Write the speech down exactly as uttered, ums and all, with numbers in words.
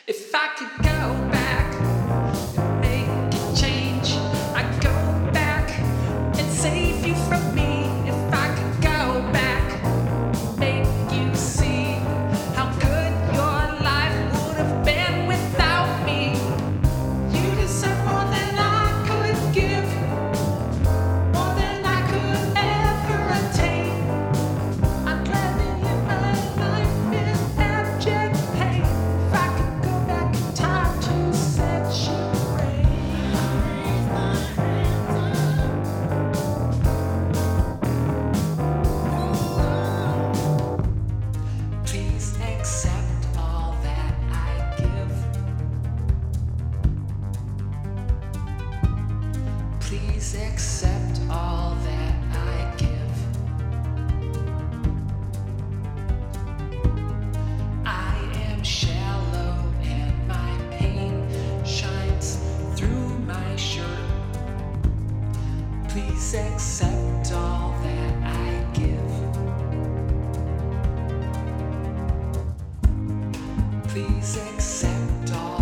If I could go back and make a change, I'd go back and save you from me. If I could go back, make you see how good your life would have been without me. You deserve more than I could give, more than I could ever attain. I'm gladly in my life in abject pain. If I could go back in time to set you free. Please accept all that I give. Please accept all that I give. I am shallow and my pain shines through my shirt. Please accept all that I give. Please accept all